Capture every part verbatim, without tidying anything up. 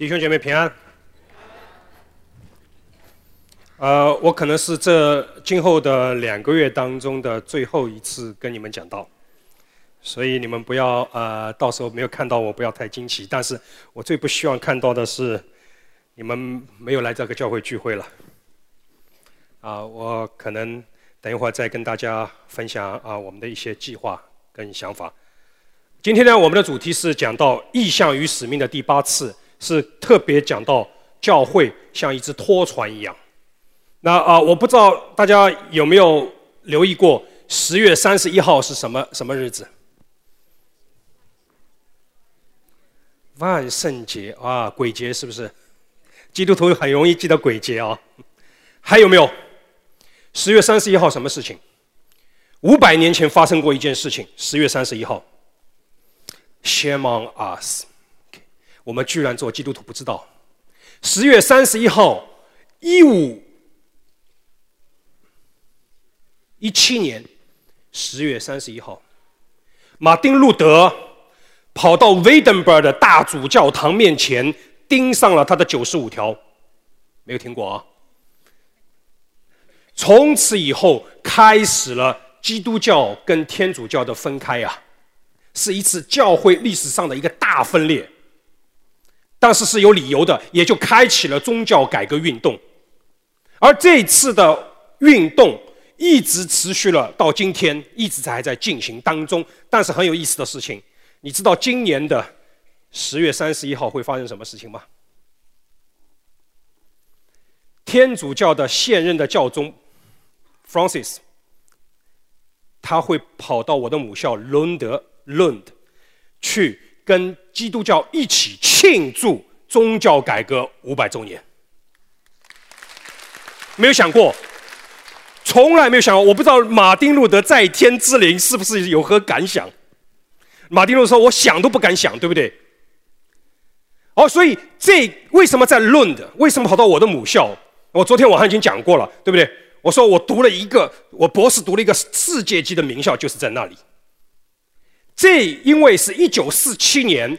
弟兄姐妹平安。呃，我可能是这今后的两个月当中的最后一次跟你们讲道，所以你们不要呃，到时候没有看到我不要太惊奇。但是我最不希望看到的是你们没有来这个教会聚会了。啊、呃，我可能等一会儿再跟大家分享啊、呃、我们的一些计划跟想法。今天呢，我们的主题是讲到意向与使命的第八次。是特别讲到教会像一只拖船一样。那啊、呃，我不知道大家有没有留意过，十月三十一号是什么什么日子？万圣节啊，鬼节是不是？基督徒很容易记得鬼节啊。还有没有？十月三十一号什么事情？五百年前发生过一件事情。十月三十一号 ，Shame on us。我们居然做基督徒不知道，十月三十一号，一五一七年十月三十一号，马丁路德跑到威登堡的大主教堂面前，钉上了他的九十五条，没有听过啊？从此以后，开始了基督教跟天主教的分开啊，是一次教会历史上的一个大分裂。但是是有理由的，也就开启了宗教改革运动。而这次的运动一直持续了到今天，一直还在进行当中。但是很有意思的事情，你知道今年的十月三十一号会发生什么事情吗？天主教的现任的教宗 Francis， 他会跑到我的母校伦德 Lund 去跟基督教一起庆祝宗教改革五百周年。没有想过，从来没有想过。我不知道马丁路德在天之灵是不是有何感想。马丁路德说：“我想都不敢想，对不对？”哦，所以这为什么在论的？为什么跑到我的母校？我昨天晚上已经讲过了，对不对？我说我读了一个，我博士读了一个世界级的名校，就是在那里。这因为是一九四七年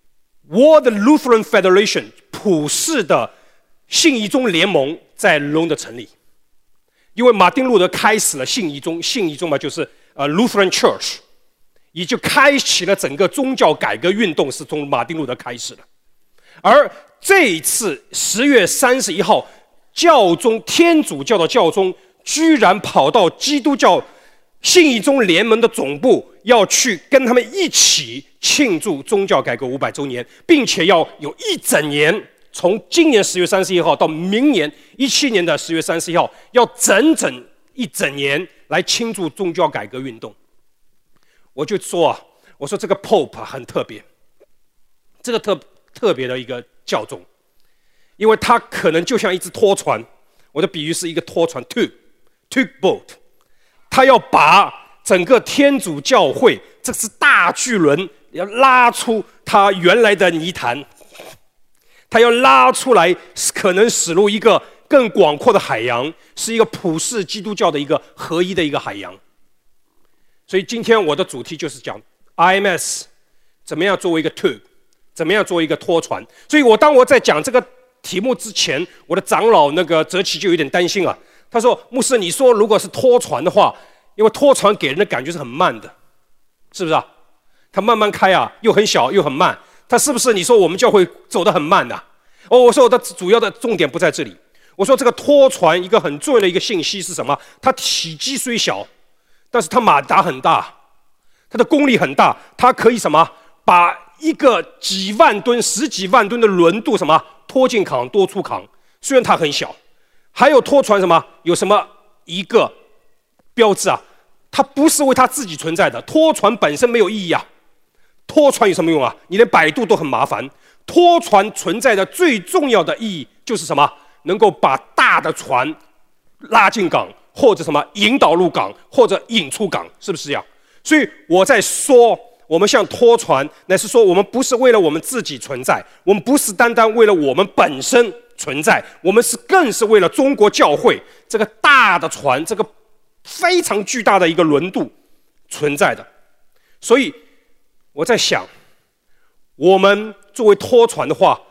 World Lutheran Federation 普世的信义宗联盟在伦敦成立。因为马丁路德开始了信义宗，信义宗嘛就是呃 Lutheran Church， 也就开启了整个宗教改革运动，是从马丁路德开始的。而这一次十月三十一号，教宗天主教的教宗居然跑到基督教信义宗联盟的总部，要去跟他们一起庆祝宗教改革五百周年，并且要有一整年，从今年十月三十一号到明年一七年的十月三十一号，要整整一整年来庆祝宗教改革运动。我就说啊，我说这个 Pope 很特别，这个特特别的一个教宗，因为他可能就像一只拖船，我的比喻是一个拖船 tug tugboat。他要把整个天主教会这是大巨轮要拉出他原来的泥潭，他要拉出来，可能驶入一个更广阔的海洋，是一个普世基督教的一个合一的一个海洋。所以今天我的主题就是讲 I M S 怎么样作为一个 tug， 怎么样作为一个拖船。所以我当我在讲这个题目之前，我的长老那个泽奇就有点担心了。他说：“牧师，你说如果是拖船的话，因为拖船给人的感觉是很慢的，是不是啊？它慢慢开啊，又很小又很慢，它是不是你说我们教会走得很慢的、啊？”哦，我说我的主要的重点不在这里。我说这个拖船一个很重要的一个信息是什么？它体积虽小，但是它马达很大，它的功力很大，它可以什么？把一个几万吨、十几万吨的轮渡什么拖进港、多出港，虽然它很小。还有拖船什么？有什么一个标志啊？它不是为它自己存在的，拖船本身没有意义啊。拖船有什么用啊？你连摆渡都很麻烦。拖船存在的最重要的意义就是什么？能够把大的船拉进港，或者什么引导入港，或者引出港，是不是这样？所以我在说，我们像拖船，乃是说我们不是为了我们自己存在，我们不是单单为了我们本身存在，我们是更是为了中国教会这个大的船，这个非常巨大的一个轮渡存在的。所以我在想，我们作为拖船的话，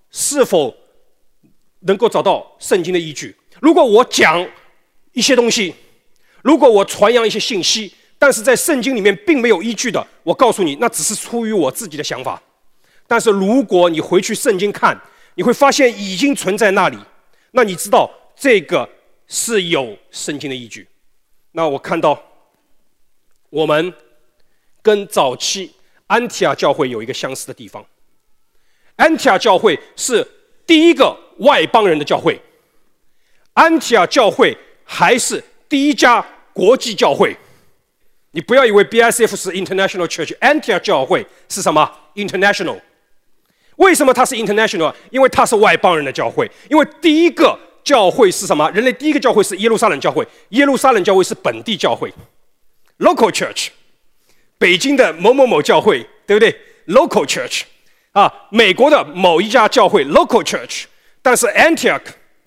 是否能够找到圣经的依据？如果我讲一些东西，如果我传扬一些信息，但是在圣经里面并没有依据的，我告诉你，那只是出于我自己的想法。但是如果你回去圣经看，你会发现已经存在那里，那你知道这个是有圣经的依据。那我看到我们跟早期安提阿教会有一个相似的地方。安提阿教会是第一个外邦人的教会，安提阿教会还是第一家国际教会。你不要以为 B I C F 是 International Church， 安提阿教会是什么 ？International。为什么它是 International？ 因为它是外邦人的教会。因为第一个教会是什么？人类第一个教会是耶路撒冷教会，耶路撒冷教会是本地教会 ，Local Church。北京的某某某教会，对不对 ？Local Church。啊，美国的某一家教会 Local Church， 但是 Antioch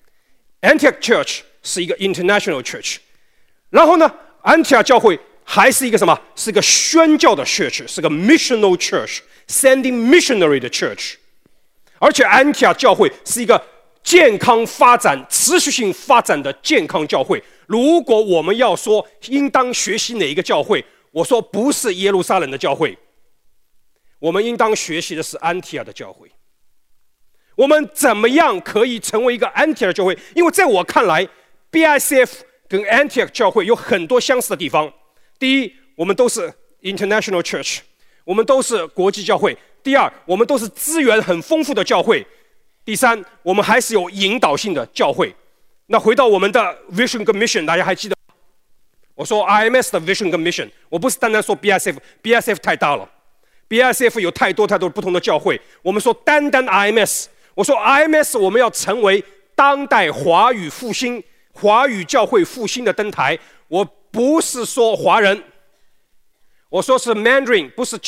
Antioch Church 是一个 International Church。然后呢，安提阿教会还是一个什么？是一个宣教的 church， 是个 missional church，sending missionary 的 church。而且安提阿教会是一个健康发展、持续性发展的健康教会。如果我们要说应当学习哪一个教会，我说不是耶路撒冷的教会。我们应当学习的是安提阿的教会。我们怎么样可以成为一个安提阿的教会？因为在我看来 ，B I C F 跟安提阿教会有很多相似的地方。第一，我们都是 International Church， 我们都是国际教会。第二，我们都是资源很丰富的教会。第三，我们还是有引导性的教会。那回到我们的 Vision 跟 Mission， 大家还记得？我说 I M S 的 Vision 跟 Mission， 我不是单单说 B I C F，B I C F 太大了。B I C F 有太多太多不同的教会，我们说单单 I M S， 我说 I M S 我们要成为当代华语复兴、华语教会复兴的灯台。我不是说华人，我说是 Mandarin， 不是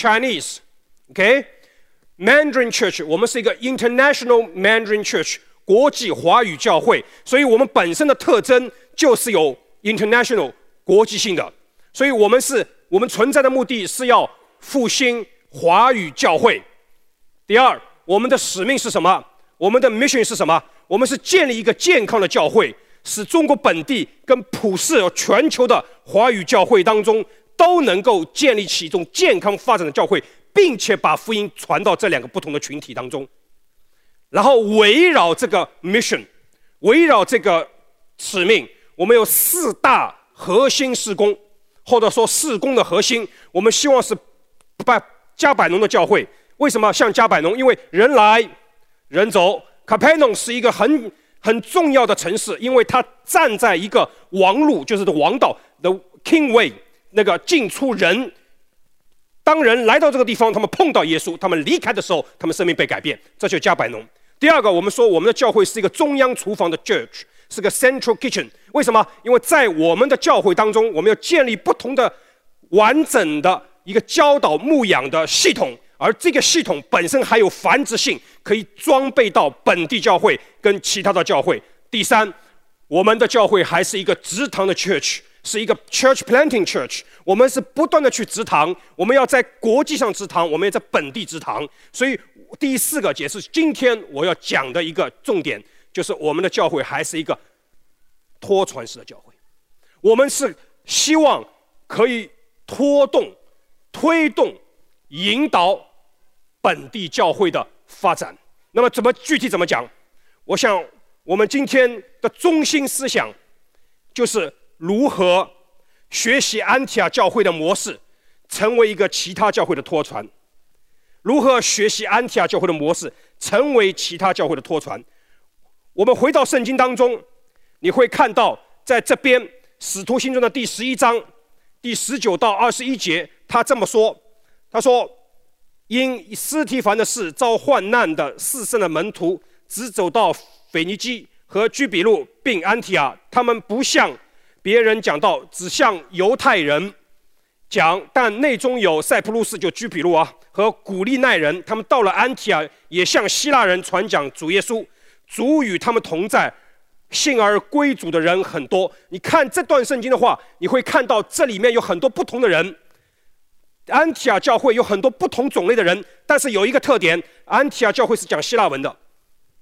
Chinese。OK，Mandarin Church， 我们是一个 International Mandarin Church， 国际华语教会，所以我们本身的特征就是有 International 国际性的，所以我们是我们存在的目的是要复兴华语教会。第二，我们的使命是什么？我们的 mission 是什么？我们是建立一个健康的教会，使中国本地跟普世全球的华语教会当中都能够建立起一种健康发展的教会，并且把福音传到这两个不同的群体当中。然后围绕这个 mission， 围绕这个使命，我们有四大核心事工，或者说事工的核心，我们希望是把加百农的教会。为什么像加百农？因为人来人走。Capernaum 是一个很很重要的城市，因为它站在一个王路，就是王道 the King Way， 那个进出人。当人来到这个地方，他们碰到耶稣，他们离开的时候，他们生命被改变，这就是加百农。第二个，我们说我们的教会是一个中央厨房的 church， 是个 central kitchen。为什么？因为在我们的教会当中，我们要建立不同的完整的一个教导牧养的系统，而这个系统本身还有繁殖性，可以装备到本地教会跟其他的教会。第三，我们的教会还是一个植堂的 church， 是一个 church planting church。我们是不断的去植堂，我们要在国际上植堂，我们也在本地植堂。所以第四个解释，今天我要讲的一个重点，就是我们的教会还是一个拖传式的教会。我们是希望可以拖动、推动、引导本地教会的发展。那么怎么具体怎么讲？我想我们今天的中心思想就是如何学习安提阿教会的模式，成为一个其他教会的拖传。如何学习安提阿教会的模式，成为其他教会的拖传？我们回到圣经当中，你会看到在这边《使徒行传》的第十一章第十九到二十一节，他这么说：他说，因司提反的事遭患难的四圣的门徒，只走到腓尼基和居比路并安提阿，他们不向别人讲道，只向犹太人讲，但内中有塞浦路斯，就居比路啊，和古利奈人，他们到了安提阿，也向希腊人传讲主耶稣，主与他们同在，信而归主的人很多。你看这段圣经的话，你会看到这里面有很多不同的人。安提阿教会有很多不同种类的人，但是有一个特点，安提阿教会是讲希腊文的，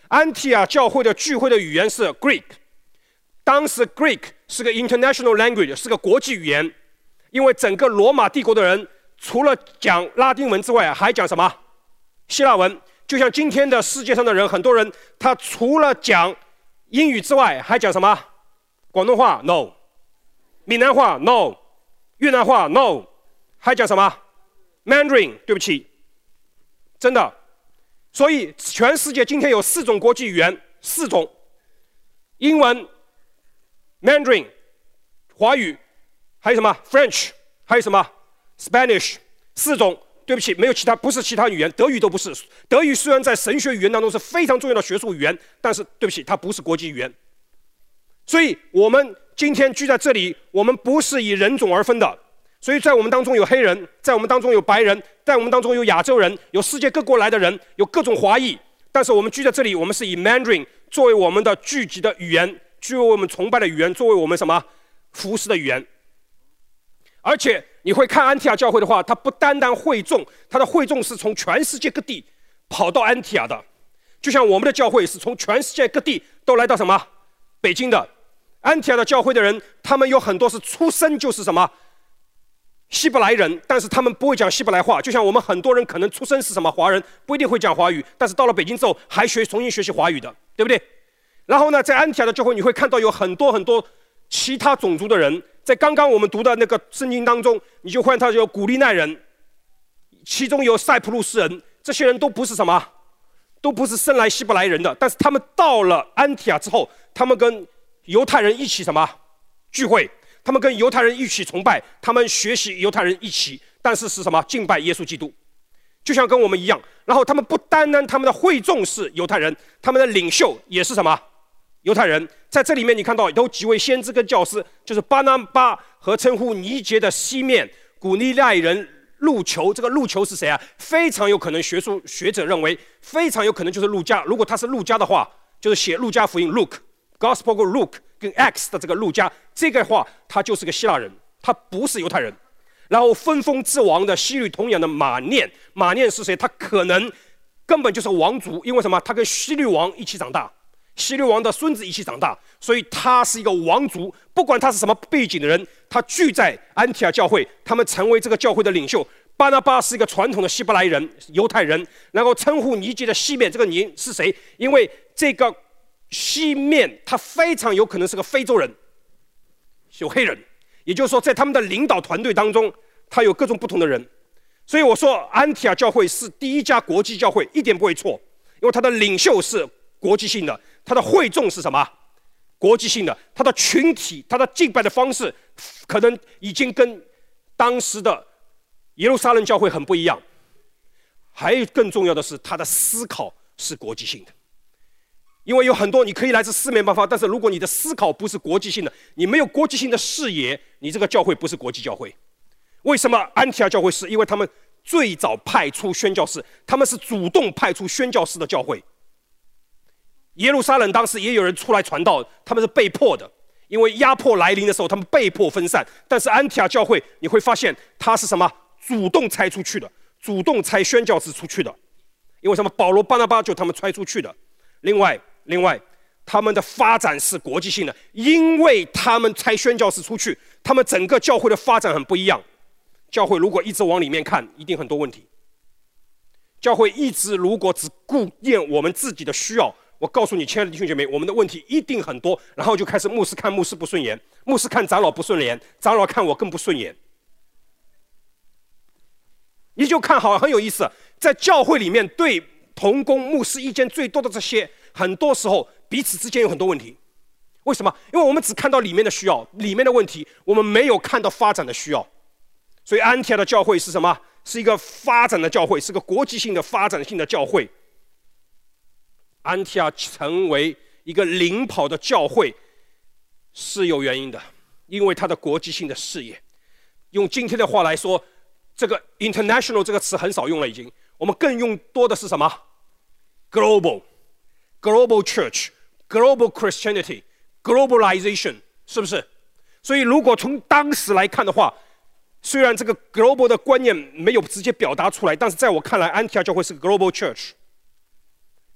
安提亚教会的聚会的语言是 Greek， 当时 Greek 是个 international language， 是个国际语言，因为整个罗马帝国的人除了讲拉丁文之外，还讲什么？希腊文。就像今天的世界上的人，很多人他除了讲英语之外，还讲什么？广东话 No， 闽南话 No， 越南话 No， 还讲什么 Mandarin？ 对不起，真的。所以全世界今天有四种国际语言，四种：英文、Mandarin、华语，还有什么 French， 还有什么 Spanish， 四种。对不起，没有其他，不是其他语言，德语都不是。德语虽然在神学语言当中是非常重要的学术语言，但是对不起，它不是国际语言。所以我们今天聚在这里，我们不是以人种而分的。所以在我们当中有黑人，在我们当中有白人，在我们当中有亚洲人，有世界各国来的人，有各种华裔。但是我们聚在这里，我们是以 Mandarin 作为我们的聚集的语言，作为我们崇拜的语言，作为我们什么服侍的语言。而且你会看安提亚教会的话，它不单单会众，它的会众是从全世界各地跑到安提亚的，就像我们的教会是从全世界各地都来到什么北京的。安提亚的教会的人，他们有很多是出生就是什么希伯来人，但是他们不会讲希伯来话，就像我们很多人可能出生是什么华人，不一定会讲华语，但是到了北京之后还学重新学习华语的，对不对？然后呢，在安提亚的教会你会看到有很多很多其他种族的人。在刚刚我们读的那个圣经当中，你就看到有古利奈人，其中有塞浦路斯人，这些人都不是什么，都不是生来希伯来人的，但是他们到了安提亚之后，他们跟犹太人一起什么聚会，他们跟犹太人一起崇拜，他们学习犹太人一起，但是是什么敬拜耶稣基督，就像跟我们一样。然后他们不单单他们的会众是犹太人，他们的领袖也是什么犹太人。在这里面你看到有几位先知跟教师，就是巴拿巴和称呼尼结的西面古利奈人路求。这个路求是谁啊？非常有可能学术学者认为非常有可能就是路加。如果他是路加的话，就是写路加福音 Luke Gospel of Luke 跟 Acts 的这个路加，这个话他就是个希腊人，他不是犹太人。然后分封之王的希律同养的马念，马念是谁？他可能根本就是王族，因为什么？他跟希律王一起长大，希律王的孙子一起长大，所以他是一个王族。不管他是什么背景的人，他聚在安提亚教会，他们成为这个教会的领袖。巴拿巴是一个传统的希伯来人、犹太人，然后称呼尼结的西面，这个尼是谁？因为这个西面他非常有可能是个非洲人，有黑人，也就是说在他们的领导团队当中，他有各种不同的人。所以我说安提亚教会是第一家国际教会，一点不会错，因为他的领袖是国际性的，他的会众是什么？国际性的，他的群体，他的敬拜的方式可能已经跟当时的耶路撒冷教会很不一样。还有更重要的是，他的思考是国际性的。因为有很多你可以来自四面八方，但是如果你的思考不是国际性的，你没有国际性的视野，你这个教会不是国际教会。为什么安提亚教会是？因为他们最早派出宣教士，他们是主动派出宣教士的教会。耶路撒冷当时也有人出来传道，他们是被迫的，因为压迫来临的时候，他们被迫分散。但是安提亚教会，你会发现他是什么？主动拆出去的，主动拆宣教士出去的。因为什么？保罗、巴拿巴就他们拆出去的。另外，另外，他们的发展是国际性的，因为他们拆宣教士出去，他们整个教会的发展很不一样。教会如果一直往里面看，一定很多问题。教会一直如果只顾念我们自己的需要，我告诉你，亲爱的弟兄姐妹，我们的问题一定很多，然后就开始牧师看牧师不顺眼，牧师看长老不顺眼，长老看我更不顺眼。你就看好，很有意思，在教会里面对同工牧师意见最多的这些，很多时候彼此之间有很多问题。为什么？因为我们只看到里面的需要，里面的问题，我们没有看到发展的需要。所以安提亚的教会是什么？是一个发展的教会，是个国际性的发展性的教会。安提亚成为一个领跑的教会是有原因的，因为它的国际性的视野。用今天的话来说，这个 international 这个词很少用了，已经，我们更用多的是什么 ？global global church global Christianity globalization， 是不是？所以如果从当时来看的话，虽然这个 global 的观念没有直接表达出来，但是在我看来，安提亚教会是个 global church。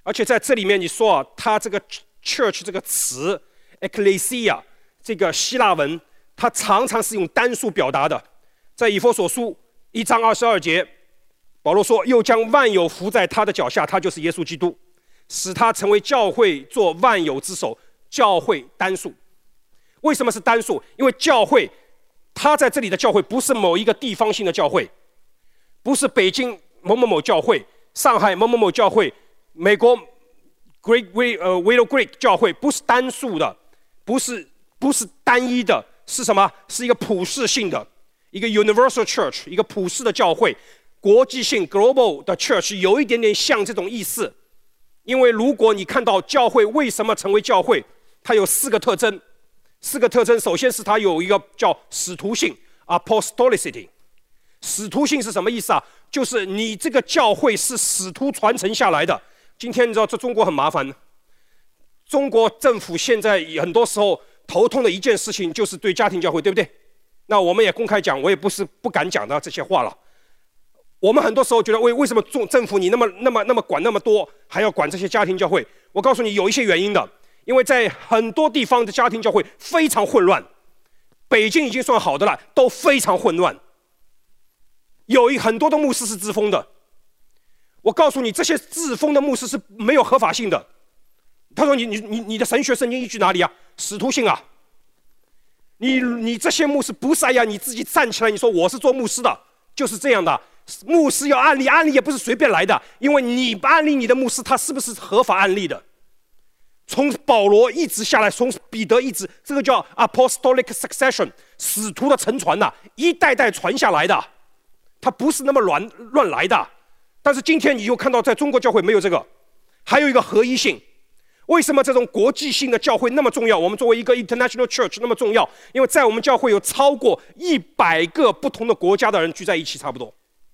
而且在这里面你说啊，它这个 church 这个词 ecclesia 这个希腊文，它常常是用单数表达的。在以弗所书一章二十二节，保罗说：“又将万有伏在他的脚下，他就是耶稣基督，使他成为教会做万有之首。”教会单数，为什么是单数？因为教会，他在这里的教会不是某一个地方性的教会，不是北京某某某教会、上海某某某教会、美国 Great Will 呃 Willow Creek 教会，不是单数的，不是不是单一的，是什么？是一个普世性的，一个 Universal Church， 一个普世的教会，国际性 Global 的 Church， 有一点点像这种意思。因为如果你看到教会为什么成为教会，它有四个特征。四个特征，首先是它有一个叫使徒性 （apostolicity）。使徒性是什么意思啊？就是你这个教会是使徒传承下来的。今天你知道，这中国很麻烦。中国政府现在很多时候头痛的一件事情就是对家庭教会，对不对？那我们也公开讲，我也不是不敢讲的这些话了。我们很多时候觉得，为为什么中政府你那么那么那么管那么多，还要管这些家庭教会？我告诉你，有一些原因的。因为在很多地方的家庭教会非常混乱，北京已经算好的了，都非常混乱。有一很多的牧师是自封的，我告诉你，这些自封的牧师是没有合法性的。他说你：“你你你的神学圣经依据哪里啊？使徒性啊！你你这些牧师不是哎呀，你自己站起来，你说我是做牧师的，就是这样的。牧师要案例，案例也不是随便来的，因为你案例你的牧师，他是不是合法案例的？”从保罗一直下来，从彼得一直，这个叫 apostolic succession， 使徒的承传呐、啊，一代代传下来的，它不是那么乱乱来的。但是今天你就看到，在中国教会没有这个，还有一个合一性。为什么这种国际性的教会那么重要？我们作为一个 international church 那么重要？因为在我们教会有超过一百个不同的国家的人聚在一起，差不多。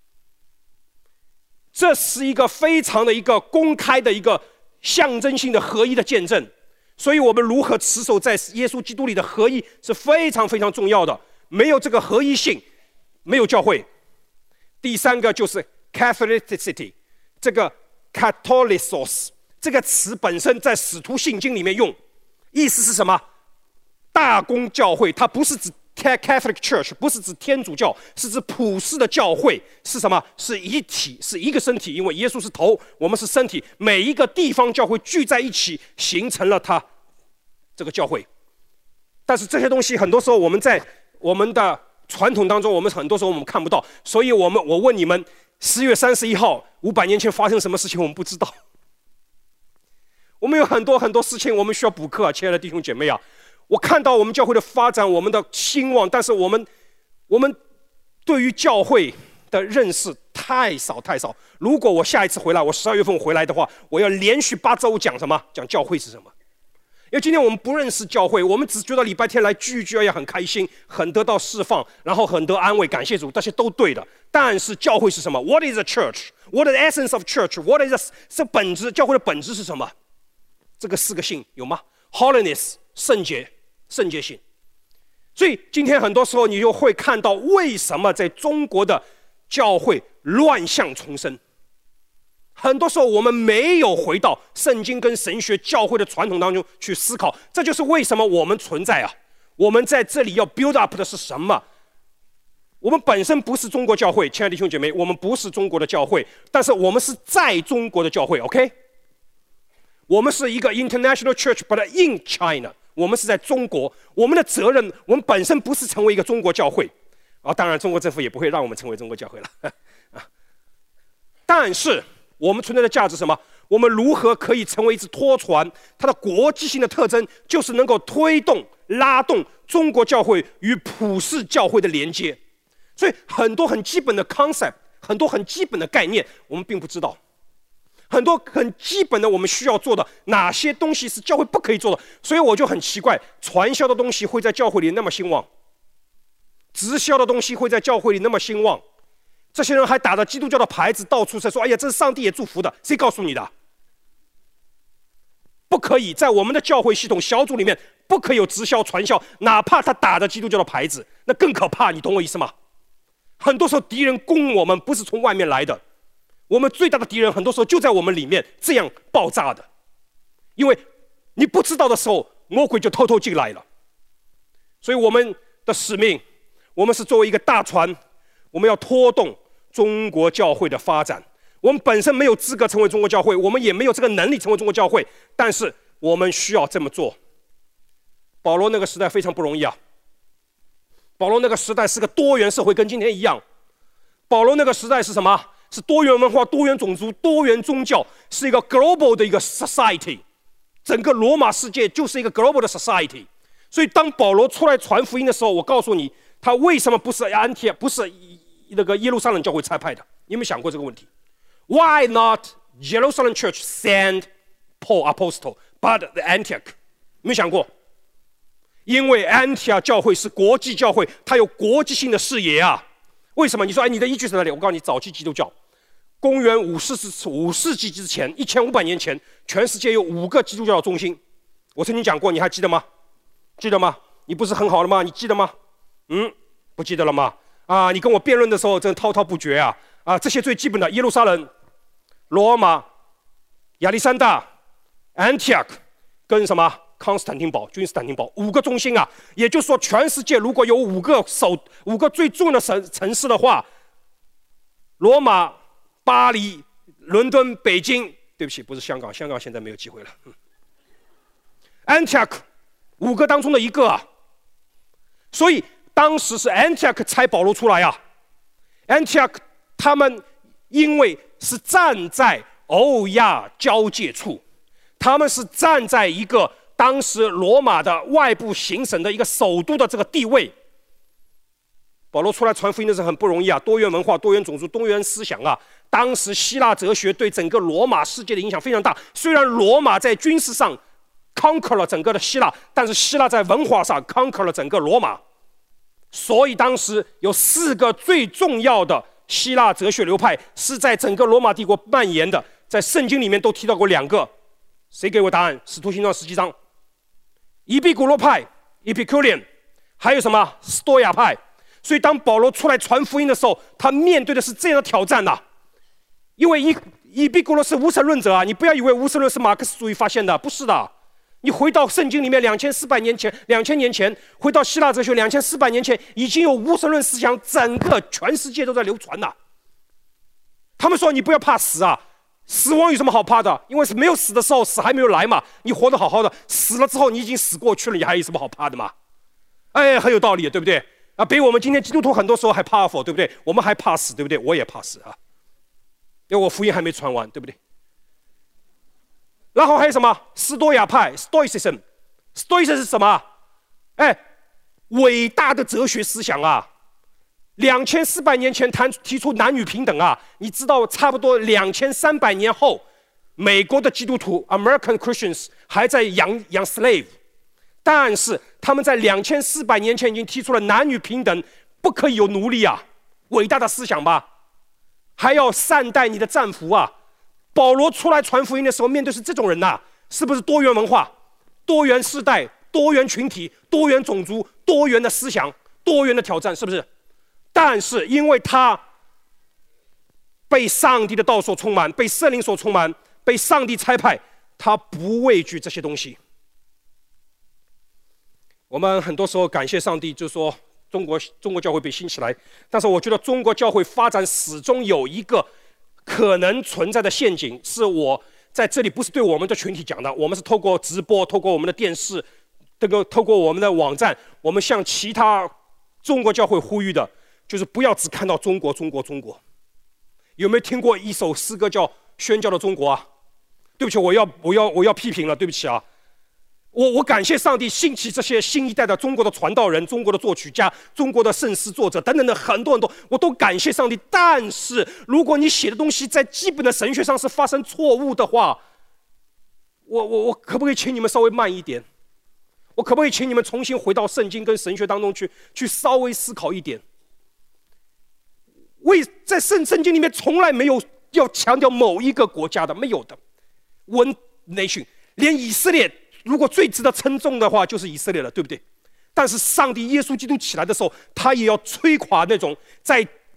这是一个非常的一个公开的一个。象征性的合一的见证，所以我们如何持守在耶稣基督里的合一是非常非常重要的。没有这个合一性，没有教会。第三个就是 Catholicity， 这个 Katholikos 这个词本身在使徒信经里面用，意思是什么？大公教会，它不是指Catholic Church， 不是指天主教，是指普世的教会。是什么？是一体，是一个身体。因为耶稣是头，我们是身体。每一个地方教会聚在一起，形成了它这个教会。但是这些东西很多时候我们在我们的传统当中，我们很多时候我们看不到。所以我们我问你们，十月三十一号五百年前发生什么事情，我们不知道。我们有很多很多事情，我们需要补课啊，亲爱的弟兄姐妹啊。我看到我们教会的发展，我们的兴旺，但是我们，我们对于教会的认识太少太少。如果我下一次回来，我十二月份回来的话，我要连续八周讲什么？讲教会是什么？因为今天我们不认识教会，我们只觉得礼拜天来聚一聚也很开心，很得到释放，然后很得安慰，感谢主，这些都对的。但是教会是什么 ？What is a church? What is the essence of church? What is the, 这本质？教会的本质是什么？这个四个性有吗 ？Holiness 圣洁。圣洁性，所以今天很多时候你就会看到，为什么在中国的教会乱象丛生。很多时候我们没有回到圣经跟神学教会的传统当中去思考，这就是为什么我们存在啊。我们在这里要 build up 的是什么？我们本身不是中国教会，亲爱的弟兄姐妹，我们不是中国的教会，但是我们是在中国的教会 ，OK？ 我们是一个 international church，but in China。我们是在中国，我们的责任，我们本身不是成为一个中国教会，啊，当然中国政府也不会让我们成为中国教会了，啊，但是我们存在的价值是什么？我们如何可以成为一支拖船？它的国际性的特征就是能够推动、拉动中国教会与普世教会的连接。所以很多很基本的 concept， 很多很基本的概念，我们并不知道。很多很基本的我们需要做的，哪些东西是教会不可以做的？所以我就很奇怪，传销的东西会在教会里那么兴旺，直销的东西会在教会里那么兴旺，这些人还打着基督教的牌子到处在说：“哎呀，这是上帝也祝福的。”谁告诉你的？不可以在我们的教会系统小组里面不可以有直销传销，哪怕他打着基督教的牌子，那更可怕。你懂我意思吗？很多时候敌人攻我们不是从外面来的。 我们最大的敌人很多时候就在我们里面这样爆炸的。因为你不知道的时候，魔鬼就偷偷进来了。所以我们的使命，我们是作为一个大船，我们要拖动中国教会的发展。我们本身没有资格成为中国教会，我们也没有这个能力成为中国教会，但是我们需要这么做。保罗那个时代非常不容易啊，保罗那个时代是个多元社会，跟今天一样。保罗那个时代是什么？是多元文化、多元种族、多元宗教，是一个 global 的一个 society。整个罗马世界就是一个 global 的 society。所以当保罗出来传福音的时候，我告诉你，他为什么不是安提，不是那个耶路撒冷教会差派的？你有没有想过这个问题？ Why not Jerusalem Church send Paul apostle, but the Antioch？ 没有想过？因为安提阿教会是国际教会，它有国际性的视野啊。为什么？你说，哎，你的依据是哪里？我告诉你，早期基督教，公元五世五世纪之前，一千五百年前，全世界有五个基督教的中心。我曾经讲过，你还记得吗？记得吗？你不是很好了吗？你记得吗？嗯，不记得了吗？啊，你跟我辩论的时候真滔滔不绝啊！啊，这些最基本的，耶路撒冷、罗马、亚历山大、安提阿跟什么？康斯坦丁堡、君士坦丁堡，五个中心啊。也就是说，全世界如果有五个首、五个最重要的城城市的话，罗马、巴黎、伦敦、北京，对不起，不是香港，香港现在没有机会了。嗯、安提阿五个当中的一个啊。所以当时是安提阿差保罗出来啊。安提阿他们因为是站在欧亚交界处，他们是站在一个当时罗马的外部行省的一个首都的这个地位。保罗出来传福音的时候很不容易啊，多元文化、多元种族、多元思想啊。当时希腊哲学对整个罗马世界的影响非常大。虽然罗马在军事上 conquer 了整个的希腊，但是希腊在文化上 conquer 了整个罗马。所以当时有四个最重要的希腊哲学流派是在整个罗马帝国蔓延的，在圣经里面都提到过两个。谁给我答案？使徒行传十七章。伊壁古罗派 Epicurean， 还有什么斯多亚派。所以当保罗出来传福音的时候，他面对的是这样的挑战啊。因为伊伊壁古罗是无神论者啊，你不要以为无神论是马克思主义发现的，不是的。你回到圣经里面两千四百年前、两千年前，回到希腊哲学两千四百年前，已经有无神论思想，整个全世界都在流传呐。他们说你不要怕死啊。死亡有什么好怕的？因为是没有死的时候，死还没有来嘛。你活得好好的，死了之后你已经死过去了，你还有什么好怕的嘛？哎，很有道理，对不对？啊，比我们今天基督徒很多时候还 powerful， 对不对？我们还怕死，对不对？我也怕死啊，因为我福音还没传完，对不对？然后还有什么？斯多亚派 （Stoicism），Stoicism 是什么？哎，伟大的哲学思想啊！两千四百年前谈提出男女平等啊，你知道差不多两千三百年后，美国的基督徒 American Christians 还在养养 slave， 但是他们在两千四百年前已经提出了男女平等，不可以有奴隶啊，伟大的思想吧？还要善待你的战俘啊！保罗出来传福音的时候，面对是这种人呐、啊，是不是多元文化、多元世代、多元群体、多元种族、多元的思想、多元的挑战，是不是？但是因为他被上帝的道所充满，被圣灵所充满，被上帝差派，他不畏惧这些东西。我们很多时候感谢上帝，就是说中国中国教会被兴起来，但是我觉得中国教会发展始终有一个可能存在的陷阱，是我在这里不是对我们的群体讲的，我们是透过直播，透过我们的电视，这个透过我们的网站，我们向其他中国教会呼吁的，就是不要只看到中国中国中国。有没有听过一首诗歌叫《宣教的中国》啊？对不起，我要我要我要批评了，对不起啊！我我感谢上帝兴起这些新一代的中国的传道人、中国的作曲家、中国的圣诗作者等等的很多很多，我都感谢上帝。但是如果你写的东西在基本的神学上是发生错误的话，我我我可不可以请你们稍微慢一点？我可不可以请你们重新回到圣经跟神学当中去，去稍微思考一点？为在圣圣经里面从来没有要强调某一个国家的，没有的。One nation， 连以色列如果最值得称重的话，就是以色列了，对不对？但是上帝耶稣基督起来的时候，他也要摧垮那种在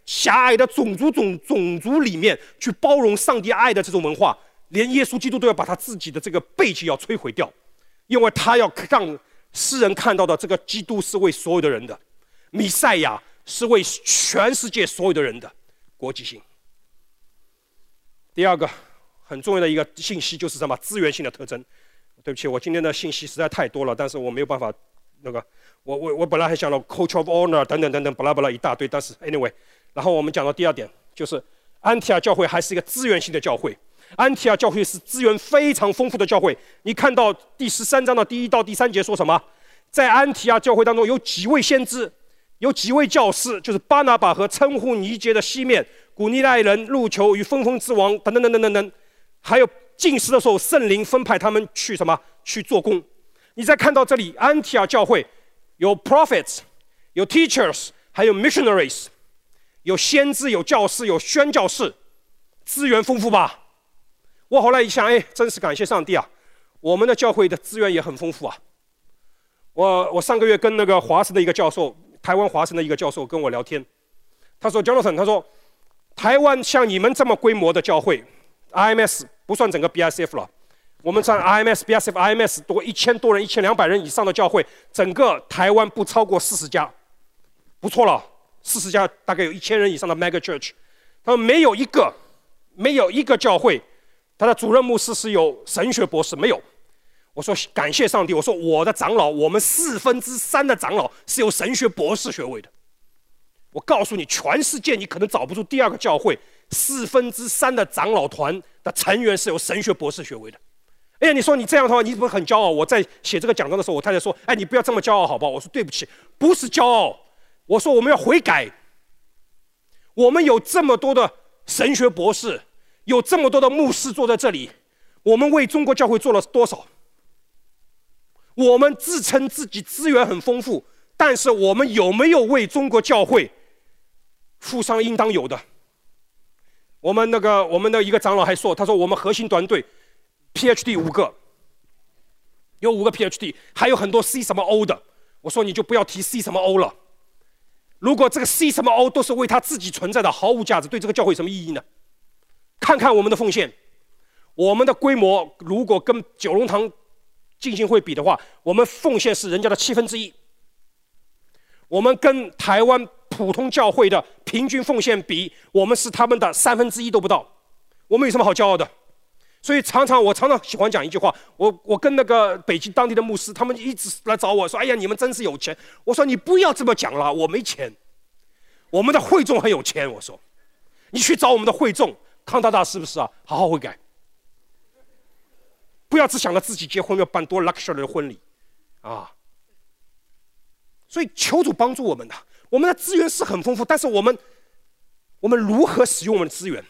狭隘的种族种种族里面去包容上帝爱的这种文化，连耶稣基督都要把他自己的这个背景要摧毁掉，因为他要让世人看到的这个基督是为所有的人的，弥赛亚是为全世界所有的人的国际性。第二个很重要的一个信息就是什么？资源性的特征。对不起，我今天的信息实在太多了，但是我没有办法那个，我我我本来还想到 culture of honor 等等等等，巴拉巴拉一大堆，但是 anyway， 然后我们讲到第二点，就是安提阿教会还是一个资源性的教会。安提阿教会是资源非常丰富的教会。你看到第十三章的第一到第三节说什么？在安提阿教会当中有几位先知，有几位教士，就是巴拿巴和称呼尼结的西面、古尼奈人、路求与分封之王等等等等等等，还有禁食的时候，圣灵分派他们去什么？去做工。你再看到这里，安提阿教会有 prophets， 有 teachers， 还有 missionaries， 有先知，有教士，有宣教士，资源丰富吧？我后来一想，哎，真是感谢上帝啊！我们的教会的资源也很丰富啊。我我上个月跟那个华神的一个教授，台湾华神的一个教授跟我聊天，他说 ，Jonathan， 他说，台湾像你们这么规模的教会 ，I M S 不算整个 B I C F 了，我们占 I M S、B I C F、I M S 多一千多人、一千两百人以上的教会，整个台湾不超过四十家，不错了，四十家大概有一千人以上的 mega church。他说没有一个，没有一个教会，他的主任牧师是有神学博士，没有。我说感谢上帝，我说我的长老，我们四分之三的长老是有神学博士学位的。我告诉你，全世界你可能找不出第二个教会，四分之三的长老团的成员是有神学博士学位的。哎呀，你说你这样的话，你是不是很骄傲？我在写这个讲章的时候，我太太说：“哎，你不要这么骄傲，好不好？”我说：“对不起，不是骄傲。”我说：“我们要悔改。我们有这么多的神学博士，有这么多的牧师坐在这里，我们为中国教会做了多少？我们自称自己资源很丰富，但是我们有没有为中国教会付上应当有的？我们那个我们的一个长老还说，他说我们核心团队 P H D 五个，有五个 P H D， 还有很多 C 什么 O 的。我说你就不要提 C 什么 O 了。如果这个 C 什么 O 都是为他自己存在的，毫无价值，对这个教会有什么意义呢？看看我们的奉献，我们的规模如果跟九龙塘浸信会比的话，我们奉献是人家的七分之一。我们跟台湾普通教会的平均奉献比，我们是他们的三分之一都不到。我们有什么好骄傲的？所以常常我常常喜欢讲一句话，我我跟那个北京当地的牧师，他们一直来找我说：“哎呀，你们真是有钱。”我说：“你不要这么讲了，我没钱。我们的会众很有钱。”我说：“你去找我们的会众，康大大是不是啊？好好悔改。不要只想着自己结婚要办多 luxury 的婚礼，啊！所以求主帮助我们的，我们的资源是很丰富，但是我们我们如何使用我们的资源？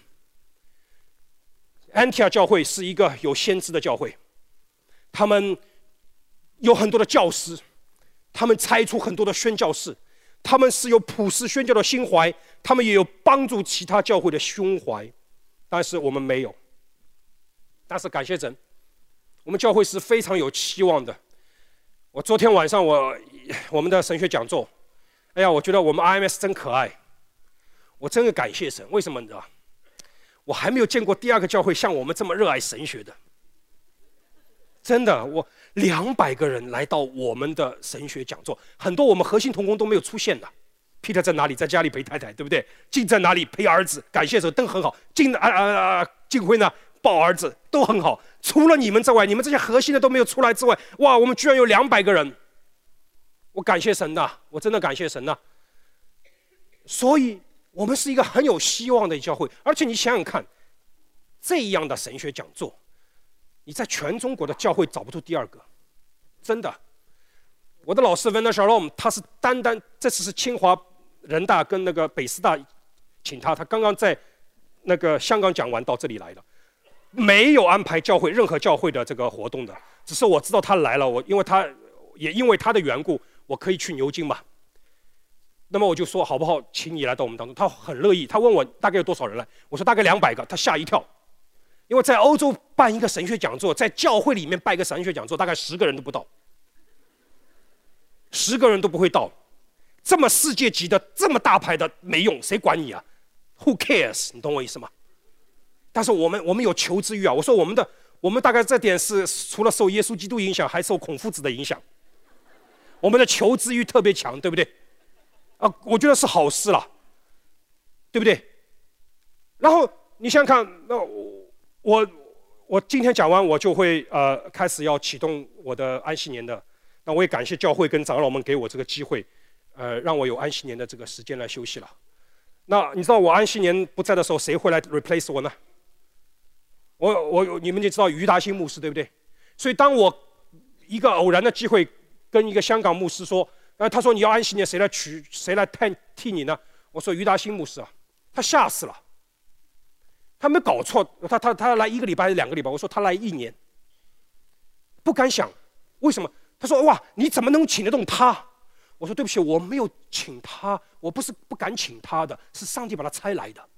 安提阿教会是一个有先知的教会，他们有很多的教师，他们拆出很多的宣教士，他们是有普世宣教的心怀，他们也有帮助其他教会的胸怀，但是我们没有。但是感谢神，我们教会是非常有期望的。我昨天晚上我我们的神学讲座，哎呀，我觉得我们 I M S 真可爱，我真的感谢神。为什么你知道？我还没有见过第二个教会像我们这么热爱神学的。真的，我两百个人来到我们的神学讲座，很多我们核心同工都没有出现的。Peter 在哪里？在家里陪太太，对不对？静在哪里？陪儿子。感谢神，都很好。静啊啊啊！静辉呢？抱儿子都很好。除了你们之外，你们这些核心的都没有出来之外，哇，我们居然有两百个人。我感谢神呐，我真的感谢神呐。所以，我们是一个很有希望的教会。而且你想想看，这样的神学讲座，你在全中国的教会找不出第二个，真的。我的老师 Werner Shalom， 他是单单这次是清华人大跟那个北师大请他，他刚刚在那个香港讲完到这里来的，没有安排教会任何教会的这个活动的，只是我知道他来了，我因为他也因为他的缘故，我可以去牛津嘛。那么我就说好不好，请你来到我们当中，他很乐意。他问我大概有多少人来，我说大概两百个，他吓一跳，因为在欧洲办一个神学讲座，在教会里面办一个神学讲座，大概十个人都不到，十个人都不会到，这么世界级的、这么大牌的没用，谁管你啊？ Who cares？ 你懂我意思吗？但是我们我们有求知欲啊！我说我们的我们大概这点是除了受耶稣基督影响，还受孔夫子的影响。我们的求知欲特别强，对不对？啊，我觉得是好事了，对不对？然后你想想看，那我我今天讲完，我就会呃开始要启动我的安息年的。那我也感谢教会跟长老们给我这个机会，呃，让我有安息年的这个时间来休息了。那你知道我安息年不在的时候，谁会来 replace 我呢？我我你们就知道于达新牧师，对不对？所以当我一个偶然的机会跟一个香港牧师说，呃，他说你要安息年，谁来取谁来代替你呢？我说于达新牧师啊，他吓死了，他没搞错，他他他来一个礼拜还是两个礼拜？我说他来一年，不敢想，为什么？他说哇，你怎么能请得动他？我说对不起，我没有请他，我不是不敢请他的，是上帝把他差来的。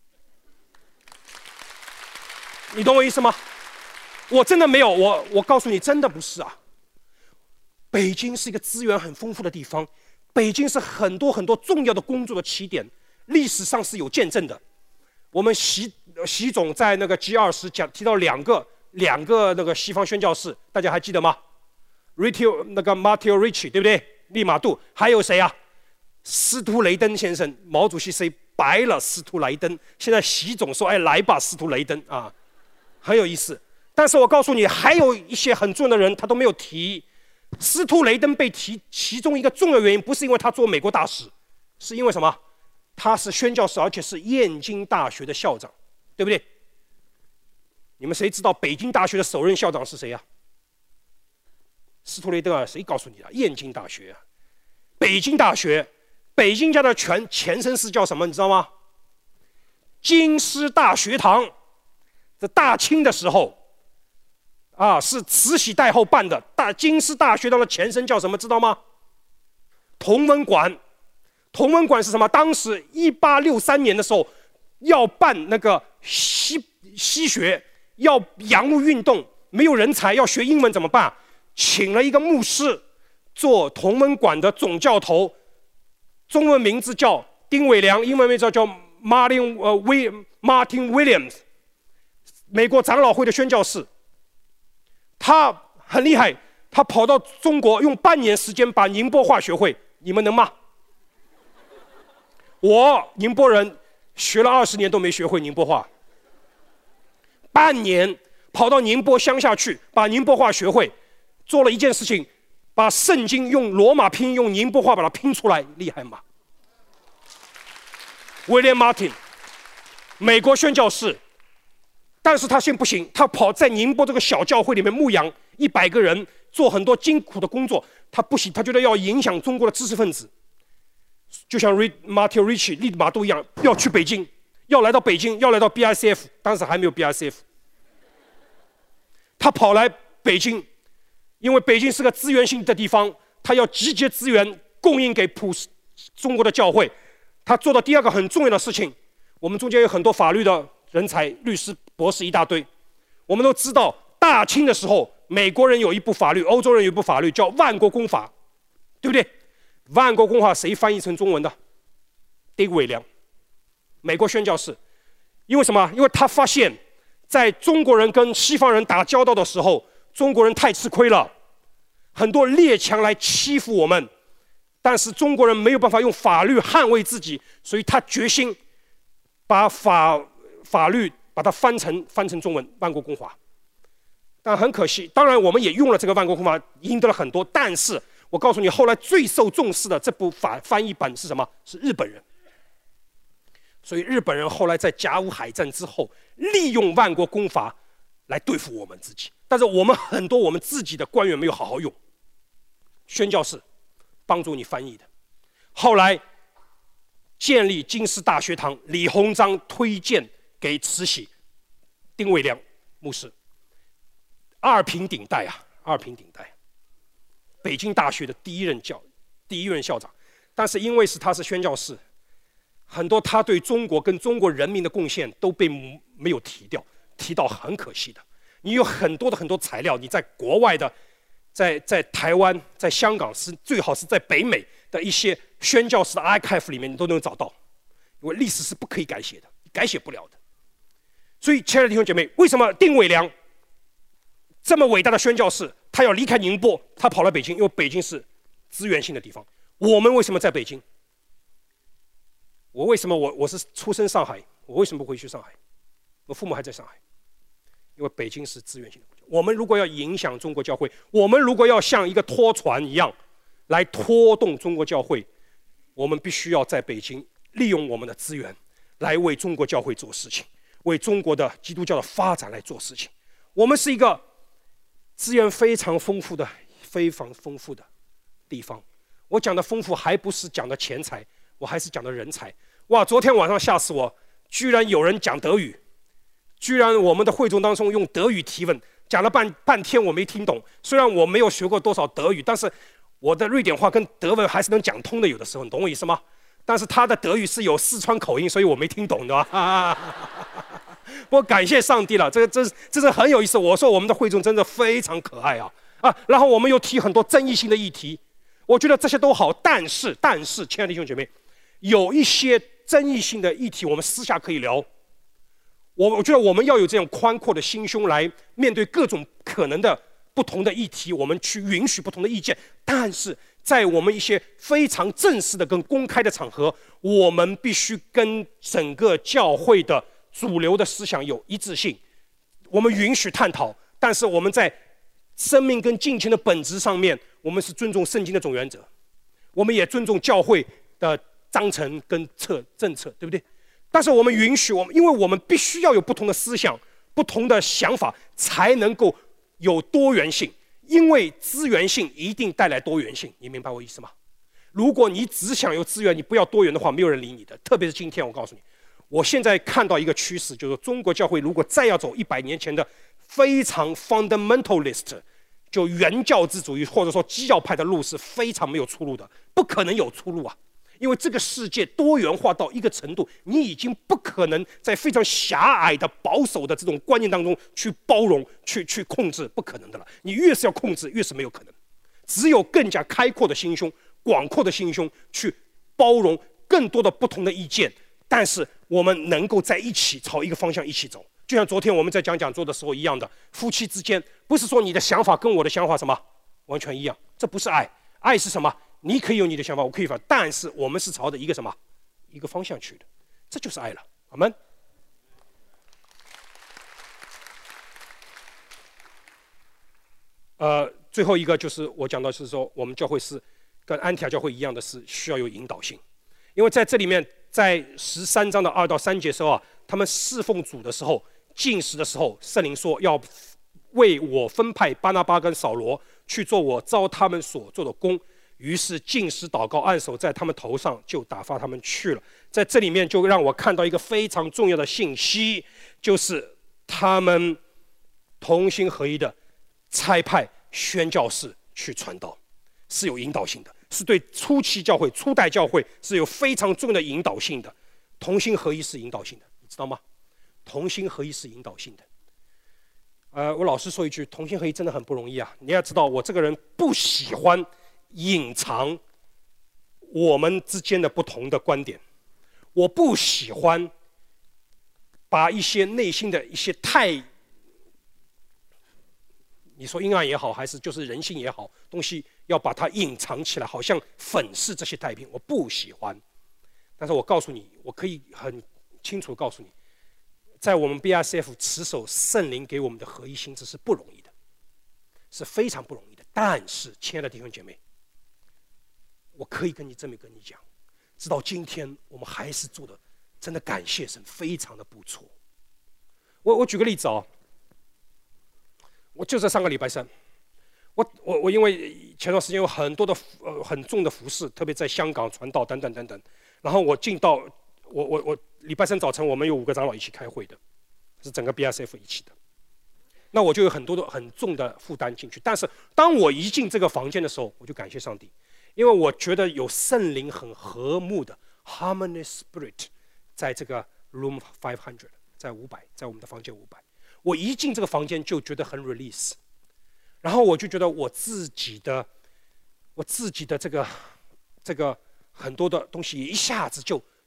你懂我意思吗？我真的没有，我我告诉你，真的不是啊。北京是一个资源很丰富的地方，北京是很多很多重要的工作的起点，历史上是有见证的。我们习习总在那个 G 二十 讲提到两个两个那个西方宣教士，大家还记得吗 ？Ritio 那个 Matteo Ricci 对不对？利马杜，还有谁啊？司徒雷登先生，毛主席谁白了司徒雷登？现在习总说：“哎，来吧，司徒雷登啊，很有意思。”但是我告诉你，还有一些很重要的人，他都没有提。司徒雷登被提，其中一个重要原因不是因为他做美国大使，是因为什么？他是宣教士，而且是燕京大学的校长，对不对？你们谁知道北京大学的首任校长是谁啊？司徒雷登啊，谁告诉你的？燕京大学啊，北京大学，北京家的全前身是叫什么？你知道吗？京师大学堂，在大清的时候，啊，是慈禧太后办的。大京师大学堂的前身叫什么？知道吗？同文馆。同文馆是什么？当时一八六三年的时候，要办那个西西学，要洋务运动，没有人才，要学英文怎么办？请了一个牧师做同文馆的总教头，中文名字叫丁伟良，英文名字叫 Martin 呃 Martin Williams， 美国长老会的宣教士。他很厉害，他跑到中国用半年时间把宁波话学会，你们能吗？我宁波人学了二十年都没学会宁波话，半年跑到宁波乡下去把宁波话学会，做了一件事情，把圣经用罗马拼音用宁波话把它拼出来，厉害吗？威廉·马丁，美国宣教士，但是他现在不行，他跑在宁波这个小教会里面牧养一百个人，做很多辛苦的工作，他不行，他觉得要影响中国的知识分子。就像 Matteo Ricci 利马杜一样，要去北京，要来到北京，要来到 B I C F， 当时还没有 B I C F。他跑来北京，因为北京是个资源性的地方，他要集结资源供应给普中国的教会。他做的第二个很重要的事情，我们中间有很多法律的人才，律师、博士一大堆。我们都知道，大清的时候，美国人有一部法律，欧洲人有一部法律叫《万国公法》，对不对？万国公法谁翻译成中文的？丁伟良，美国宣教士。因为什么？因为他发现，在中国人跟西方人打交道的时候，中国人太吃亏了，很多列强来欺负我们，但是中国人没有办法用法律捍卫自己，所以他决心把法法律把它翻成翻成中文，万国公法。但很可惜，当然我们也用了这个万国公法，赢得了很多，但是。我告诉你，后来最受重视的这部法翻译版是什么？是日本人。所以日本人后来在甲午海战之后，利用万国公法来对付我们自己。但是我们很多我们自己的官员没有好好用，宣教士帮助你翻译的。后来建立京师大学堂，李鸿章推荐给慈禧，丁伟良牧师，二品顶戴啊，二品顶戴。北京大学的第一任教第一任校长，但是因为是他是宣教士，很多他对中国跟中国人民的贡献都被没有提掉，提到很可惜的。你有很多的很多材料，你在国外的，在在台湾、在香港，是最好是在北美的一些宣教士的 archive 里面，你都能找到。 因为历史是不可以改写的，改写不了的。所以，亲爱的弟兄姐妹，为什么丁伟良这么伟大的宣教士，他要离开宁波，他跑来北京？因为北京是资源性的地方。我们为什么在北京？我为什么我我是出生上海，我为什么不回去上海？我父母还在上海，因为北京是资源性的国家。我们如果要影响中国教会，我们如果要像一个拖船一样来拖动中国教会，我们必须要在北京利用我们的资源来为中国教会做事情，为中国的基督教的发展来做事情。我们是一个资源非常丰富的、非常丰富的地方。我讲的丰富还不是讲的钱财，我还是讲的人才。哇！昨天晚上吓死我，居然有人讲德语，居然我们的会众当中用德语提问，讲了半半天我没听懂。虽然我没有学过多少德语，但是我的瑞典话跟德文还是能讲通的，有的时候你懂我意思吗？但是他的德语是有四川口音，所以我没听懂的吧。不过感谢上帝了，这个这这是很有意思。我说我们的会众真的非常可爱啊啊！然后我们又提很多争议性的议题，我觉得这些都好。但是但是，亲爱的弟兄姐妹，有一些争议性的议题，我们私下可以聊。我我觉得我们要有这样宽阔的心胸来面对各种可能的不同的议题，我们去允许不同的意见。但是在我们一些非常正式的跟公开的场合，我们必须跟整个教会的主流的思想有一致性。我们允许探讨，但是我们在生命跟金钱的本质上面，我们是尊重圣经的总原则，我们也尊重教会的章程跟策政策，对不对？但是我们允许我们，因为我们必须要有不同的思想、不同的想法，才能够有多元性。因为资源性一定带来多元性，你明白我意思吗？如果你只想有资源，你不要多元的话，没有人理你的。特别是今天，我告诉你，我现在看到一个趋势，就是中国教会如果再要走一百年前的非常 fundamentalist， 就原教旨主义或者说基要派的路，是非常没有出路的，不可能有出路啊！因为这个世界多元化到一个程度，你已经不可能在非常狭隘的保守的这种观念当中去包容、去去控制，不可能的了。你越是要控制，越是没有可能。只有更加开阔的心胸、广阔的心胸，去包容更多的不同的意见，但是我们能够在一起朝一个方向一起走。就像昨天我们在讲讲座的时候一样的，夫妻之间不是说你的想法跟我的想法什么完全一样，这不是爱。爱是什么？你可以有你的想法，我可以反，但是我们是朝着一个什么一个方向去的，这就是爱了。阿们。呃，最后一个就是我讲到是说，我们教会是跟安提阿教会一样的，是需要有引导性，因为在这里面，在十三章的二到三节时候啊，他们侍奉主的时候、禁食的时候，圣灵说要为我分派巴拿巴跟扫罗去做我召他们所做的工。于是禁食祷告，按手在他们头上，就打发他们去了。在这里面就让我看到一个非常重要的信息，就是他们同心合一的差派宣教士去传道，是有引导性的，是对初期教会、初代教会是有非常重要的引导性的。同心合一是引导性的，你知道吗？同心合一是引导性的。呃，我老实说一句，同心合一真的很不容易啊！你要知道，我这个人不喜欢隐藏我们之间的不同的观点，我不喜欢把一些内心的一些太，你说阴暗也好，还是就是人性也好，东西要把它隐藏起来，好像粉饰这些太平，我不喜欢。但是我告诉你，我可以很清楚告诉你，在我们 B R C F 持守圣灵给我们的合一心智是不容易的，是非常不容易的。但是，亲爱的弟兄姐妹，我可以跟你这么跟你讲，直到今天我们还是做的，真的感谢神，非常的不错。我我举个例子哦，我就在上个礼拜三，我我我因为前段时间有很多的呃很重的服事，特别在香港传道等等等等，然后我进到我我我礼拜三早晨我们有五个长老一起开会的，是整个 B R C F 一起的。那我就有很多的很重的负担进去，但是当我一进这个房间的时候，我就感谢上帝。因为我觉得有圣灵很和睦的 harmony spirit， 在这个 room five hundred， 在五百，在我们的房间五百，我一进这个房间就觉得很 release， 然后我就觉得我自己的，我自己的这个这个很多的东西一下子就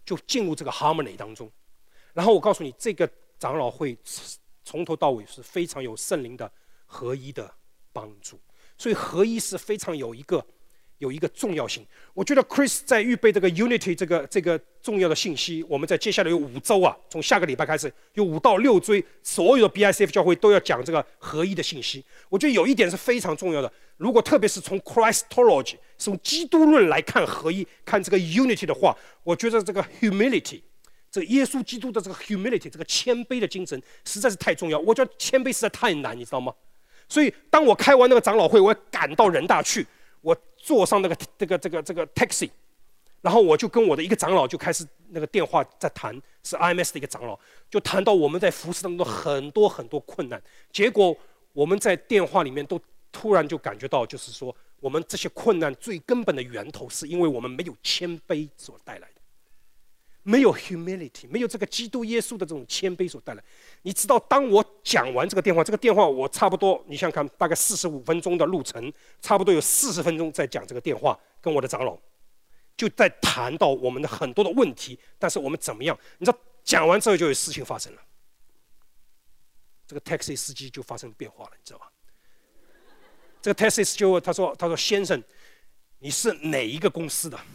就进入这个 harmony 当中。然后我告诉你，这个长老会从头到尾是非常有圣灵的合一的帮助，所以合一是非常有一个有一个重要性。我觉得 Chris 在预备这个 Unity 这个这个重要的信息，我们在接下来有五周啊，从下个礼拜开始有五到六周，所有的 B I C F 教会都要讲这个合一的信息。我觉得有一点是非常重要的，如果特别是从 Christology 从基督论来看合一，看这个 Unity 的话，我觉得这个 humility。这个耶稣基督的这个 humility， 这个谦卑的精神实在是太重要。我觉得谦卑实在太难，你知道吗？所以当我开完那个长老会，我赶到人大去，我坐上那个这个这个这个 taxi， 然后我就跟我的一个长老就开始那个电话在谈，是 I M S 的一个长老，就谈到我们在服事当中很多很多困难。结果我们在电话里面都突然就感觉到，就是说我们这些困难最根本的源头，是因为我们没有谦卑所带来的。没有 humility， 没有这个基督耶稣的这种谦卑所带来。你知道，当我讲完这个电话，这个电话我差不多，你想想看，大概四十五分钟的路程，差不多有四十分钟在讲这个电话，跟我的长老，就在谈到我们的很多的问题，但是我们怎么样？你知道，讲完之后就有事情发生了，这个 taxi 司机就发生变化了，你知道吧？这个 taxi 司机就他说：“他说先生，你是哪一个公司的？”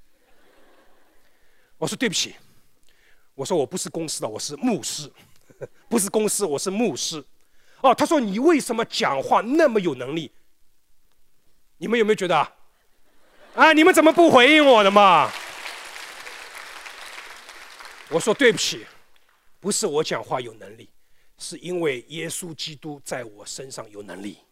我说对不起，我说我不是公司的，我是牧师，不是公司，我是牧师。哦，他说你为什么讲话那么有能力？你们有没有觉得啊？啊，你们怎么不回应我的嘛？我说对不起，不是我讲话有能力，是因为耶稣基督在我身上有能力。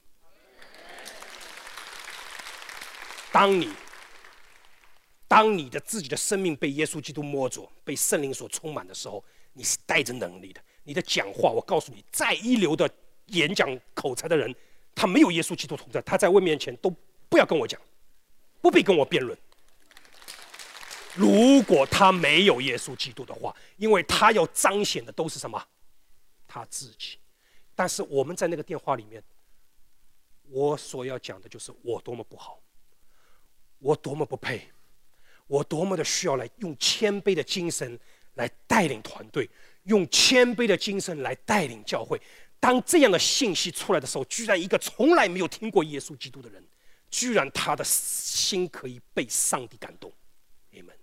当你当你的自己的生命被耶稣基督摸着，被圣灵所充满的时候，你是带着能力的。你的讲话，我告诉你，再一流的演讲口才的人，他没有耶稣基督同在，他在我面前都不要跟我讲，不必跟我辩论。如果他没有耶稣基督的话，因为他要彰显的都是什么？他自己。但是我们在那个电话里面，我所要讲的就是我多么不好，我多么不配。我多么的需要来用谦卑的精神来带领团队，用谦卑的精神来带领教会。当这样的信息出来的时候，居然一个从来没有听过耶稣基督的人，居然他的心可以被上帝感动。Amen。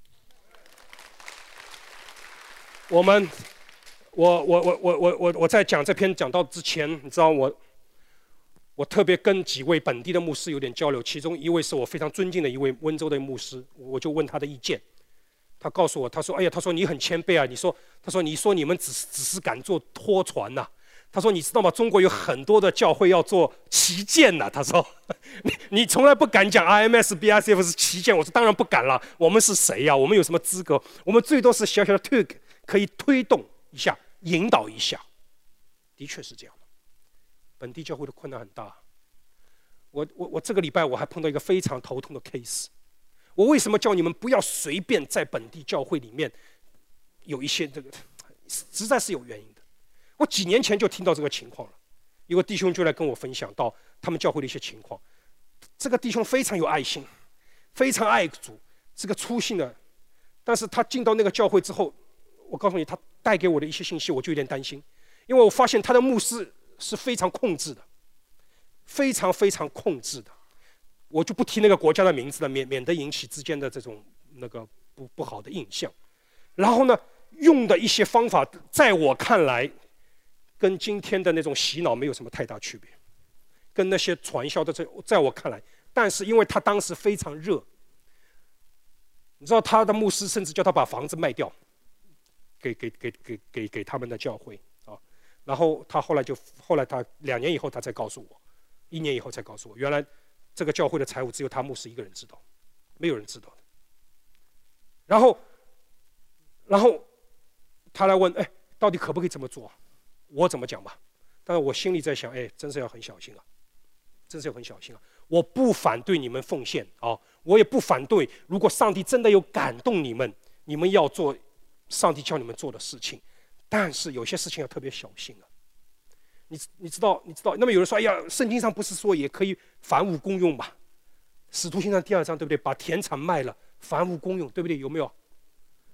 我们，我我我我我我我在讲这篇讲道之前，你知道我。我特别跟几位本地的牧师有点交流，其中一位是我非常尊敬的一位温州的牧师，我就问他的意见，他告诉我，他说：“哎呀，他说你很谦卑啊，你说，他说你说你们只只是敢做拖船呐、啊，他说你知道吗？中国有很多的教会要做旗舰呐、啊，他说你你从来不敢讲 I M S B I C F 是旗舰，我说当然不敢了，我们是谁呀、啊？我们有什么资格？我们最多是小小的 twig 可以推动一下，引导一下，的确是这样。”本地教会的困难很大，我我我这个礼拜我还碰到一个非常头痛的 case。我为什么叫你们不要随便在本地教会里面有一些这个，实在是有原因的。我几年前就听到这个情况了，有个弟兄就来跟我分享到他们教会的一些情况。这个弟兄非常有爱心，非常爱主，是个粗信的，但是他进到那个教会之后，我告诉你，他带给我的一些信息，我就有点担心，因为我发现他的牧师是非常控制的，非常非常控制的。我就不提那个国家的名字了，免免得引起之间的这种那个不不好的印象。然后呢，用的一些方法，在我看来，跟今天的那种洗脑没有什么太大区别，跟那些传销的这，在我看来，但是因为他当时非常热，你知道他的牧师甚至叫他把房子卖掉，给给给给给给他们的教会。然后他后来就，后来他两年以后他才告诉我，一年以后才告诉我，原来这个教会的财务只有他牧师一个人知道，没有人知道的。然后，然后他来问，哎，到底可不可以这么做？我怎么讲吧？但是我心里在想，哎，真是要很小心啊，真是要很小心啊。我不反对你们奉献啊，我也不反对，如果上帝真的有感动你们，你们要做上帝叫你们做的事情。但是有些事情要特别小心啊！你你知道你知道？那么有人说：“哎呀，圣经上不是说也可以凡物公用吗？”使徒行传第二章对不对？把田产卖了，凡物公用，对不对？有没有？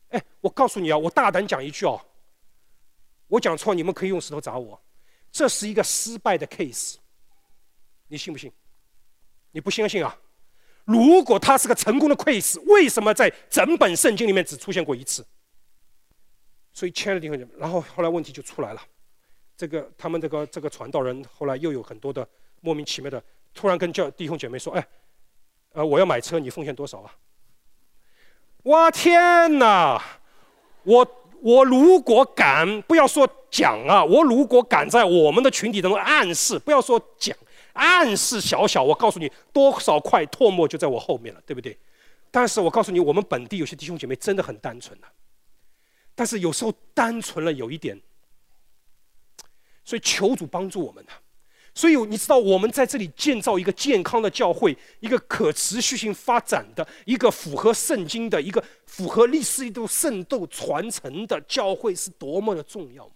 哎，我告诉你啊，我大胆讲一句哦，我讲错，你们可以用石头砸我。这是一个失败的 case， 你信不信？你不相信啊？如果它是个成功的 case， 为什么在整本圣经里面只出现过一次？所以亲爱的弟兄姐妹，然后后来问题就出来了，这个他们这个这个传道人后来又有很多的莫名其妙的，突然跟教弟兄姐妹说：“哎，呃，我要买车，你奉献多少啊？”哇天哪！我我如果敢，不要说讲啊，我如果敢在我们的群体当中暗示，不要说讲，暗示小小，我告诉你，多少块唾沫就在我后面了，对不对？但是我告诉你，我们本地有些弟兄姐妹真的很单纯的、啊，但是有时候单纯了有一点，所以求主帮助我们啊。所以你知道，我们在这里建造一个健康的教会，一个可持续性发展的、一个符合圣经的、一个符合历史度渗透传承的教会是多么的重要吗？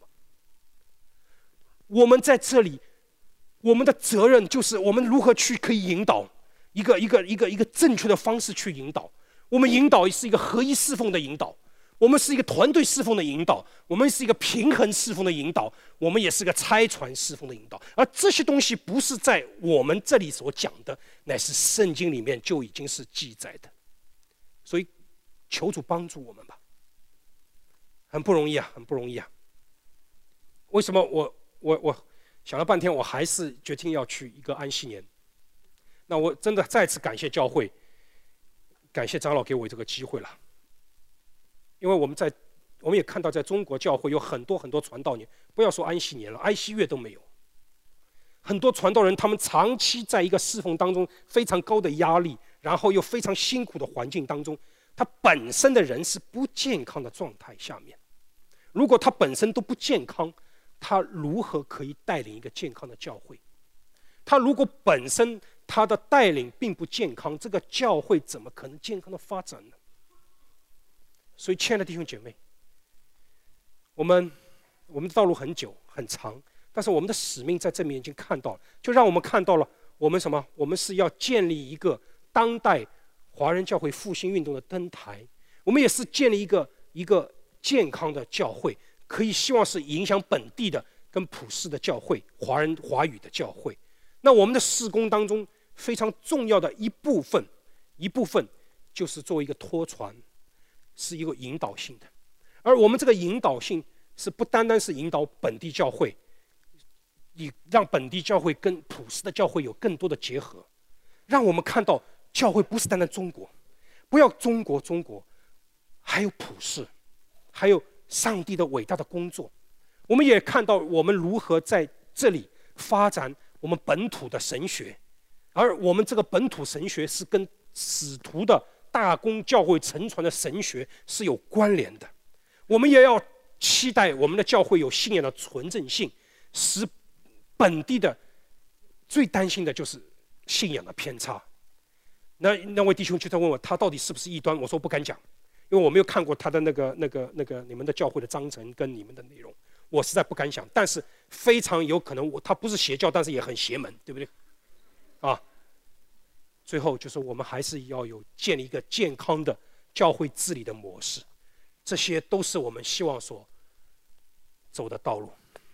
我们在这里，我们的责任就是我们如何去可以引导一个一个一个一个正确的方式去引导。我们引导是一个合一侍奉的引导。我们是一个团队侍奉的引导，我们是一个平衡侍奉的引导，我们也是个拆传侍奉的引导。而这些东西不是在我们这里所讲的，乃是圣经里面就已经是记载的。所以求主帮助我们吧，很不容易啊，很不容易啊。为什么我我我想了半天，我还是决定要去一个安息年？那我真的再次感谢教会，感谢长老给我这个机会了。因为我们在，我们也看到，在中国教会有很多很多传道年，不要说安息年了，安息月都没有。很多传道人，他们长期在一个侍奉当中非常高的压力，然后又非常辛苦的环境当中，他本身的人是不健康的状态下面。如果他本身都不健康，他如何可以带领一个健康的教会？他如果本身他的带领并不健康，这个教会怎么可能健康的发展呢？所以，亲爱的弟兄姐妹，我们我们的道路很久很长，但是我们的使命在这边已经看到了，就让我们看到了我们什么？我们是要建立一个当代华人教会复兴运动的灯台，我们也是建立一个一个健康的教会，可以希望是影响本地的跟普世的教会，华人华语的教会。那我们的事工当中非常重要的一部分，一部分就是作为一个托传。是一个引导性的，而我们这个引导性是不单单是引导本地教会，以让本地教会跟普世的教会有更多的结合，让我们看到教会不是单单中国，不要中国中国，还有普世，还有上帝的伟大的工作。我们也看到我们如何在这里发展我们本土的神学，而我们这个本土神学是跟使徒的大公教会承传的神学是有关联的。我们也要期待我们的教会有信仰的纯正性，使本地的最担心的就是信仰的偏差。那那位弟兄就在问我，他到底是不是异端？我说不敢讲，因为我没有看过他的那个那个那个你们的教会的章程跟你们的内容，我实在不敢讲。但是非常有可能我他不是邪教，但是也很邪门，对不对？啊。最后就是我们还是要有建立一个健康的教会治理的模式，这些都是我们希望所走的道路。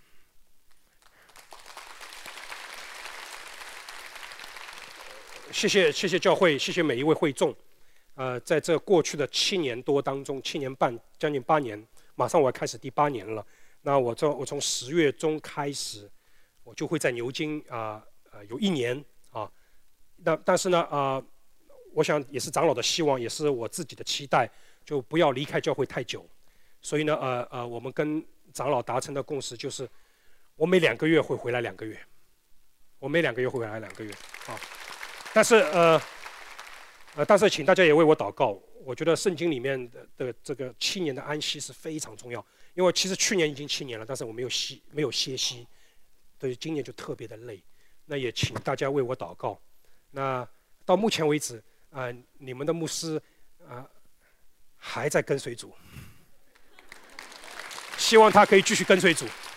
谢谢谢谢教会，谢谢每一位会众。呃，在这过去的七年多当中，七年半将近八年，马上我要开始第八年了。那我从我从十月中开始，我就会在牛津啊呃, 呃有一年啊。那但是呢，啊、呃，我想也是长老的希望，也是我自己的期待，就不要离开教会太久。所以呢，呃呃，我们跟长老达成的共识就是，我每两个月会回来两个月，我每两个月会回来两个月啊。但是呃呃，但是请大家也为我祷告。我觉得圣经里面的的这个七年的安息是非常重要，因为其实去年已经七年了，但是我没有息没有歇息，所以今年就特别的累。那也请大家为我祷告。那到目前为止，啊、呃，你们的牧师啊、呃、还在跟随主，希望他可以继续跟随主。